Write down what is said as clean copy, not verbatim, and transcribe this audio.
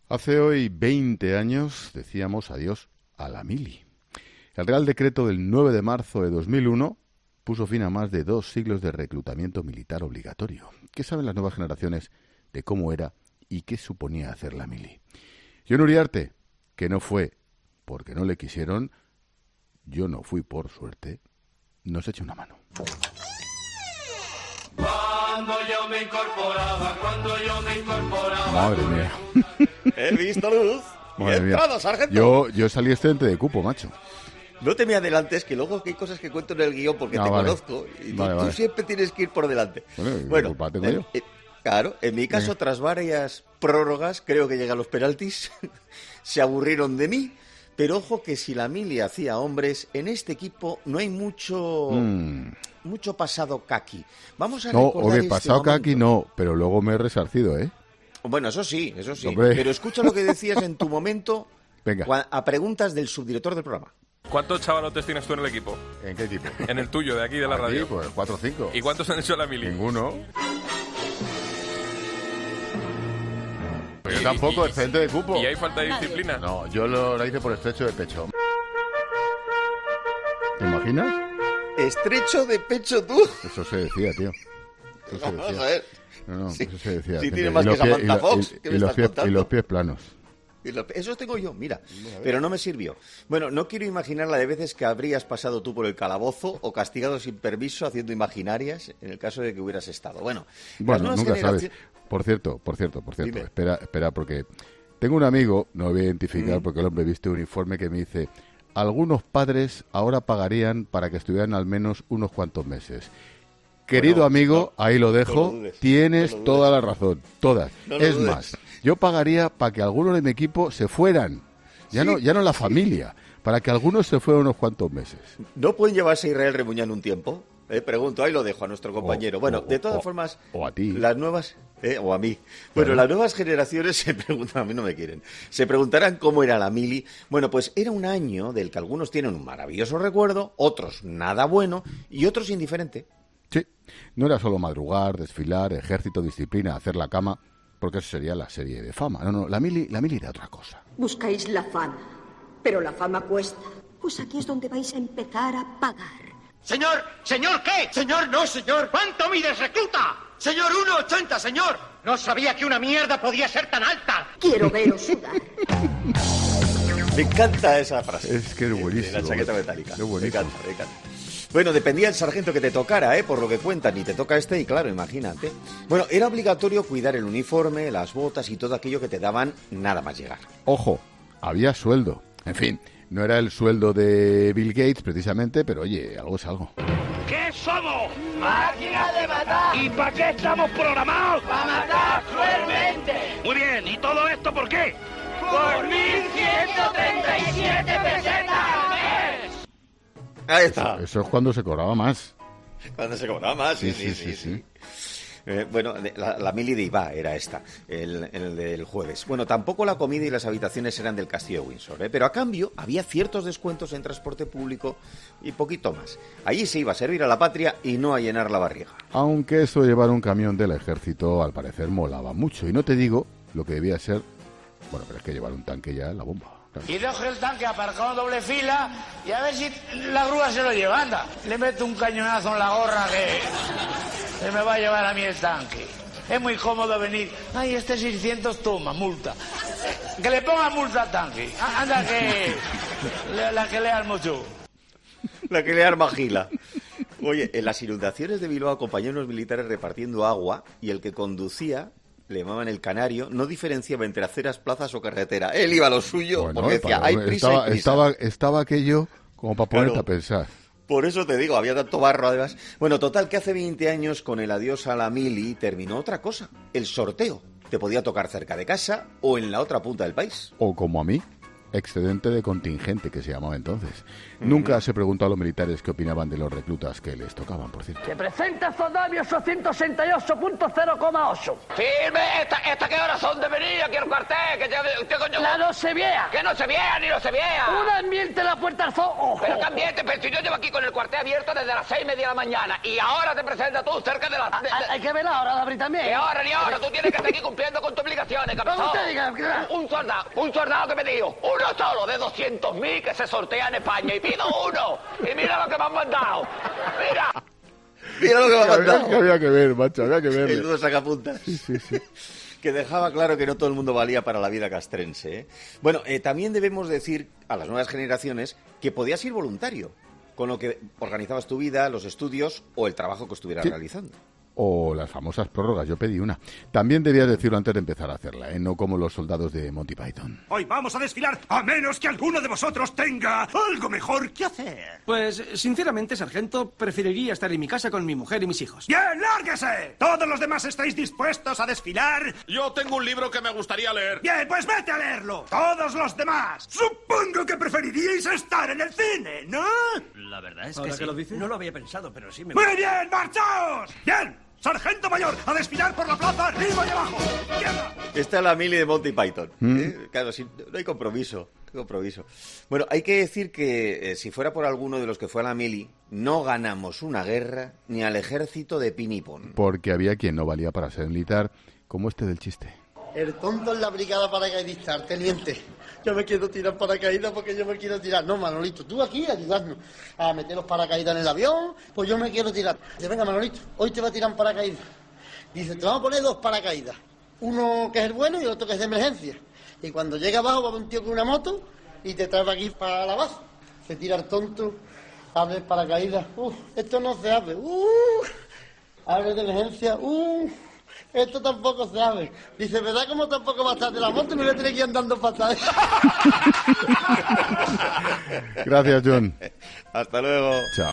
Hace hoy 20 años decíamos adiós a la mili. El Real Decreto del 9 de marzo de 2001 puso fin a más de 2 siglos de reclutamiento militar obligatorio. ¿Qué saben las nuevas generaciones de cómo era y qué suponía hacer la mili? John Uriarte, que no fue porque no le quisieron, yo no fui por suerte, nos echa una mano. Cuando yo me incorporaba. Madre mía. He visto luz. Madre mía. Entrado, sargento. Yo salí excedente de cupo, macho. No te me adelantes, que luego hay cosas que cuento en el guión porque te vale. conozco y Vale. tú siempre tienes que ir por delante. Bueno, culpa tengo yo. Claro, en mi caso, tras varias prórrogas, creo que llegan los penaltis, se aburrieron de mí, pero ojo que si la mili hacía hombres, en este equipo no hay mucho pasado caqui. Vamos a No, recordar este pasado momento. caqui no, pero luego me he resarcido, ¿eh? Bueno, eso sí. Hombre. Pero escucha lo que decías en tu momento Venga. a preguntas del subdirector del programa. ¿Cuántos chavalotes tienes tú en el equipo? ¿En qué equipo? En el tuyo, de aquí, de la Aquí, radio. pues 4 o 5. ¿Y cuántos han hecho la mili? Ninguno. Yo tampoco, excedente de cupo. ¿Y hay falta de disciplina? No, yo la hice por estrecho de pecho. ¿Te imaginas? Estrecho de pecho tú. Eso se decía, tío. Eso se Vamos decía. a ver. No, Sí. eso se decía. Sí, siempre. tiene más Y los que pies- Samantha Fox, ¿qué me y los estás pies, contando? y los pies planos. Eso tengo yo, mira. Pero no me sirvió. Bueno, no quiero imaginar la de veces que habrías pasado tú por el calabozo o castigado sin permiso haciendo imaginarias en el caso de que hubieras estado. Bueno, las Bueno, nuevas nunca sabes. generaciones- Por cierto. Dime. Espera, porque tengo un amigo, no lo voy a identificar porque el hombre viste un uniforme que me dice: algunos padres ahora pagarían para que estuvieran al menos unos cuantos meses. Querido Bueno, amigo, no, ahí lo dejo, no lo dudes, tienes no lo toda la razón, todas. No lo Es dudes. más, yo pagaría para que algunos de mi equipo se fueran, ya no la familia, para que algunos se fueran unos cuantos meses. ¿No pueden llevarse a Israel Remuñán un tiempo? Pregunto, ahí lo dejo a nuestro compañero. Bueno, de todas formas, o a ti. las nuevas, o a mí. Bueno, Claro. las nuevas generaciones se preguntan, a mí no me quieren, se preguntarán cómo era la mili. Bueno, pues era un año del que algunos tienen un maravilloso recuerdo, otros nada bueno y otros indiferente. Sí, no era solo madrugar, desfilar, ejército, disciplina, hacer la cama, porque eso sería la serie de fama. No, la mili era otra cosa. Buscáis la fama, pero la fama cuesta. Pues aquí es donde vais a empezar a pagar. Señor, ¿qué? Señor, no, señor. ¿Cuánto mides, recluta? Señor, 1,80, señor. No sabía que una mierda podía ser tan alta. Quiero veros sudar. Me encanta esa frase. Es que es buenísimo. De la chaqueta metálica. Es buenísimo. Me encanta. Bueno, dependía del sargento que te tocara, por lo que cuentan, y te toca este, y claro, imagínate. Bueno, era obligatorio cuidar el uniforme, las botas y todo aquello que te daban nada más llegar. Ojo, había sueldo. En fin, no era el sueldo de Bill Gates precisamente, pero oye, algo es algo. ¿Qué somos? ¡Máquinas de matar! ¿Y para qué estamos programados? ¡Para matar cruelmente! Muy bien, ¿y todo esto por qué? ¡Por 1.137 pesetas al mes! Ahí está. Eso es cuando se cobraba más. Cuando se cobraba más, sí. Bueno, la mili de Iba era esta, el del jueves. Bueno, tampoco la comida y las habitaciones eran del Castillo de Windsor, pero a cambio había ciertos descuentos en transporte público y poquito más. Allí se iba a servir a la patria y no a llenar la barriga. Aunque eso de llevar un camión del ejército al parecer molaba mucho. Y no te digo lo que debía ser. Bueno, pero es que llevar un tanque ya es la bomba. Claro. Y dejo el tanque aparcado en doble fila y a ver si la grúa se lo lleva. Anda, le meto un cañonazo en la gorra que me va a llevar a mí el tanque. Es muy cómodo venir. Ay, este 600 toma, multa. Que le ponga multa al tanque. Anda, que la que le armo yo. La que le arma Gila. Oye, en las inundaciones de Bilbao acompañaron los militares repartiendo agua y el que conducía, le llamaban el canario, no diferenciaba entre aceras, plazas o carretera. Él iba a lo suyo Bueno, porque decía, hay prisa, hay prisa. Estaba aquello como para ponerte Claro. a pensar. Por eso te digo, había tanto barro además. Bueno, total, que hace 20 años con el adiós a la mili terminó otra cosa, el sorteo. Te podía tocar cerca de casa o en la otra punta del país. O como a mí, excedente de contingente, que se llamaba entonces. Nunca se preguntó a los militares qué opinaban de los reclutas que les tocaban, por cierto. Se presenta Zodavio 868.0,8. Firme, ¿esta qué horas son de venir aquí al cuartel? ¿Qué coño? La no se vea. Que no se vea, ni no se vea. Una ambiente la puerta al zoo. Pero que ambiente, pero si yo llevo aquí con el cuartel abierto desde las 6:30 de la mañana y ahora te presentas tú cerca de las... Hay que ver la hora de abrir también. Ni ahora, ni ahora, tú tienes que seguir cumpliendo con tus obligaciones, cabezón. Como usted diga, Un soldado que me dijo, uno solo de 200.000 que se sortea en España y pido uno. Y mira lo que me han mandado. Mira. Mira lo que me ha mandado. Que había que ver, macho, había que ver. El dúo sacapuntas. Sí. Que dejaba claro que no todo el mundo valía para la vida castrense, ¿eh? Bueno, también debemos decir a las nuevas generaciones que podías ir voluntario, con lo que organizabas tu vida, los estudios o el trabajo que estuvieras realizando. O las famosas prórrogas, yo pedí una. También debías decirlo antes de empezar a hacerla, ¿eh? No como los soldados de Monty Python. Hoy vamos a desfilar, a menos que alguno de vosotros tenga algo mejor que hacer. Pues, sinceramente, sargento, preferiría estar en mi casa con mi mujer y mis hijos. ¡Bien, lárguese! ¿Todos los demás estáis dispuestos a desfilar? Yo tengo un libro que me gustaría leer. Bien, pues vete a leerlo. Todos los demás. Supongo que preferiríais estar en el cine, ¿no? La verdad es que sí. ¿Lo dice? No lo había pensado, pero sí me... ¡Muy bien, marchaos! ¡Bien! ¡Sargento mayor, a desfilar por la plaza, arriba y abajo! ¡Tierra! Esta es la mili de Monty Python. Claro, no hay compromiso. Bueno, hay que decir que si fuera por alguno de los que fue a la mili, no ganamos una guerra ni al ejército de Pinipón. Porque había quien no valía para ser militar, como este del chiste. El tonto en la brigada paracaidista, teniente. Yo me quiero tirar paracaídas porque yo me quiero tirar. No, Manolito, tú aquí ayudarnos a meter los paracaídas en el avión, pues yo me quiero tirar. Dice, venga, Manolito, hoy te va a tirar paracaídas. Dice, te vamos a poner 2 paracaídas. Uno que es el bueno y el otro que es de emergencia. Y cuando llega abajo va un tío con una moto y te trae aquí para la base. Se tira el tonto, abre el paracaídas. Esto no se abre. Abre de emergencia. Esto tampoco se abre. Dice, ¿verdad como tampoco va a estar de la moto? Me voy a tener que ir andando para atrás. Gracias, John. Hasta luego. Chao.